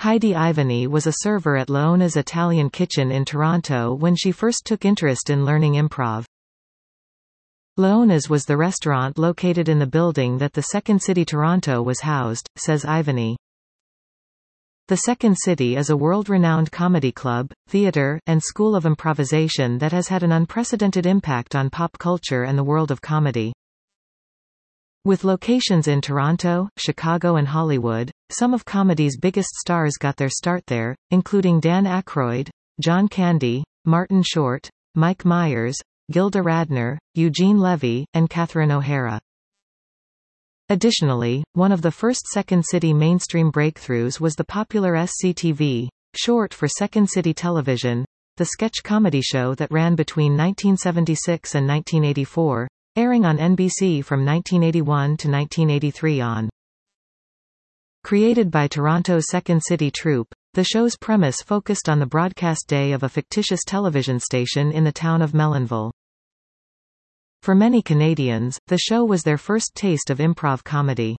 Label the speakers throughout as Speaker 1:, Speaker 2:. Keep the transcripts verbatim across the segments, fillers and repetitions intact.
Speaker 1: Heidi Ivany was a server at Leona's Italian Kitchen in Toronto when she first took interest in learning improv. Leona's was the restaurant located in the building that the Second City Toronto was housed, says Ivany. The Second City is a world-renowned comedy club, theatre, and school of improvisation that has had an unprecedented impact on pop culture and the world of comedy. With locations in Toronto, Chicago and Hollywood, some of comedy's biggest stars got their start there, including Dan Aykroyd, John Candy, Martin Short, Mike Myers, Gilda Radner, Eugene Levy, and Catherine O'Hara. Additionally, one of the first Second City mainstream breakthroughs was the popular S C T V, short for Second City Television, the sketch comedy show that ran between nineteen seventy-six and nineteen eighty-four, airing on N B C from nineteen eighty-one to nineteen eighty-three on. Created by Toronto's Second City Troupe, the show's premise focused on the broadcast day of a fictitious television station in the town of Melonville. For many Canadians, the show was their first taste of improv comedy.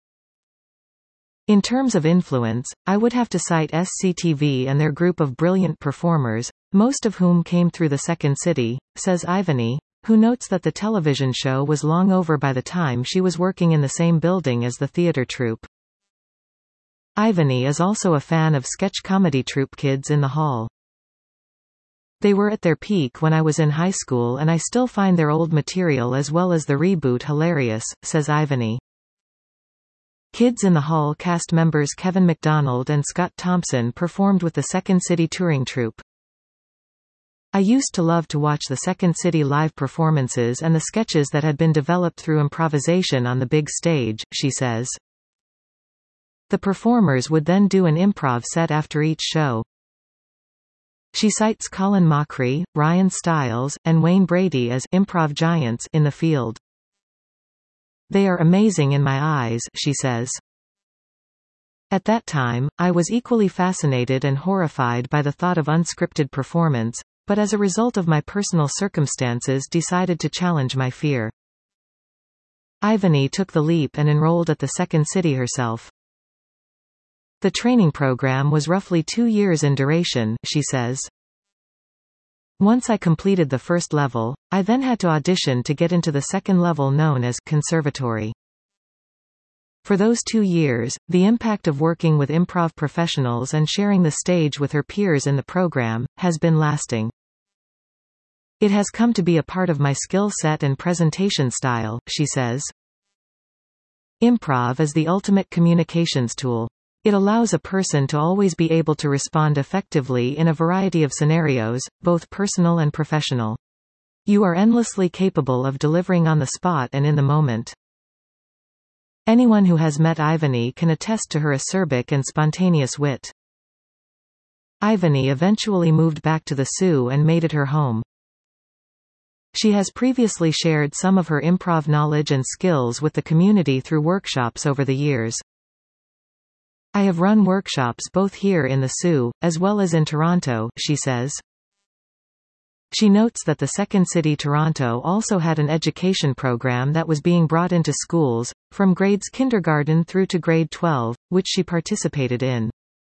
Speaker 1: In terms of influence, I would have to cite S C T V and their group of brilliant performers, most of whom came through the Second City, says Ivany, who notes that the television show was long over by the time she was working in the same building as the theatre troupe. Ivany is also a fan of sketch comedy troupe Kids in the Hall. They were at their peak when I was in high school and I still find their old material as well as the reboot hilarious, says Ivany. Kids in the Hall cast members Kevin McDonald and Scott Thompson performed with the Second City touring troupe. I used to love to watch the Second City live performances and the sketches that had been developed through improvisation on the big stage, she says. The performers would then do an improv set after each show. She cites Colin Mochrie, Ryan Stiles, and Wayne Brady as improv giants in the field. They are amazing in my eyes, she says. At that time, I was equally fascinated and horrified by the thought of unscripted performance, but as a result of my personal circumstances decided to challenge my fear. Ivany took the leap and enrolled at the Second City herself. The training program was roughly two years in duration, she says. Once I completed the first level, I then had to audition to get into the second level known as conservatory. For those two years, the impact of working with improv professionals and sharing the stage with her peers in the program has been lasting. It has come to be a part of my skill set and presentation style, she says. Improv is the ultimate communications tool. It allows a person to always be able to respond effectively in a variety of scenarios, both personal and professional. You are endlessly capable of delivering on the spot and in the moment. Anyone who has met Ivany can attest to her acerbic and spontaneous wit. Ivany eventually moved back to the Soo and made it her home. She has previously shared some of her improv knowledge and skills with the community through workshops over the years. I have run workshops both here in the Soo, as well as in Toronto, she says. She notes that the Second City Toronto also had an education program that was being brought into schools, from grades kindergarten through to grade twelve, which she participated in.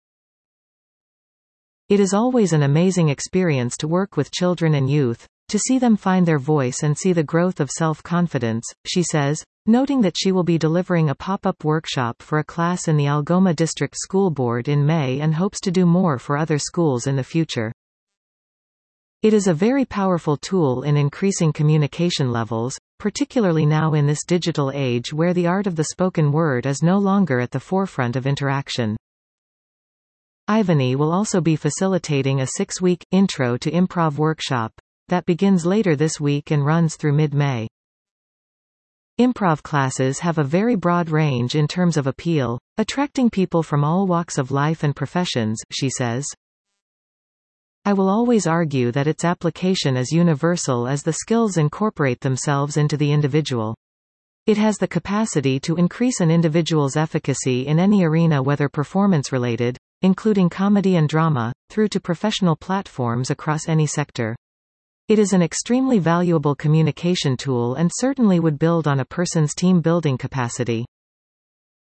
Speaker 1: It is always an amazing experience to work with children and youth, to see them find their voice and see the growth of self-confidence, she says, noting that she will be delivering a pop-up workshop for a class in the Algoma District School Board in May and hopes to do more for other schools in the future. It is a very powerful tool in increasing communication levels, particularly now in this digital age where the art of the spoken word is no longer at the forefront of interaction. Ivany will also be facilitating a six-week Intro to Improv workshop that begins later this week and runs through mid-May. Improv classes have a very broad range in terms of appeal, attracting people from all walks of life and professions, she says. I will always argue that its application is universal as the skills incorporate themselves into the individual. It has the capacity to increase an individual's efficacy in any arena, whether performance-related, including comedy and drama, through to professional platforms across any sector. It is an extremely valuable communication tool and certainly would build on a person's team-building capacity.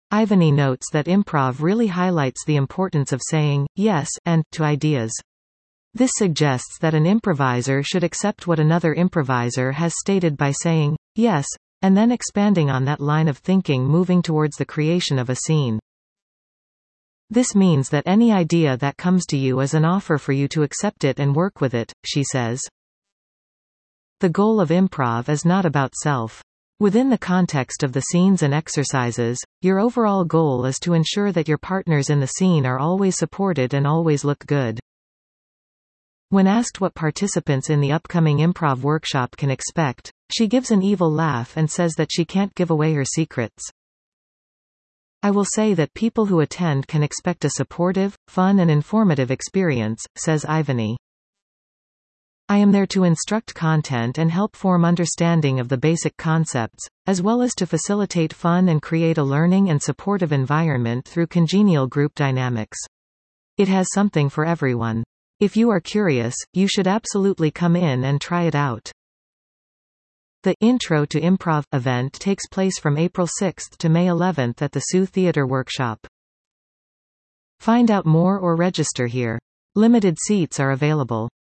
Speaker 1: Ivany notes that improv really highlights the importance of saying yes and to ideas. This suggests that an improviser should accept what another improviser has stated by saying yes, and then expanding on that line of thinking, moving towards the creation of a scene. This means that any idea that comes to you is an offer for you to accept it and work with it, she says. The goal of improv is not about self. Within the context of the scenes and exercises, your overall goal is to ensure that your partners in the scene are always supported and always look good. When asked what participants in the upcoming improv workshop can expect, she gives an evil laugh and says that she can't give away her secrets. I will say that people who attend can expect a supportive, fun and informative experience, says Ivany. I am there to instruct content and help form understanding of the basic concepts, as well as to facilitate fun and create a learning and supportive environment through congenial group dynamics. It has something for everyone. If you are curious, you should absolutely come in and try it out. The Intro to Improv event takes place from April sixth to May eleventh at the Sioux Theatre Workshop. Find out more or register here. Limited seats are available.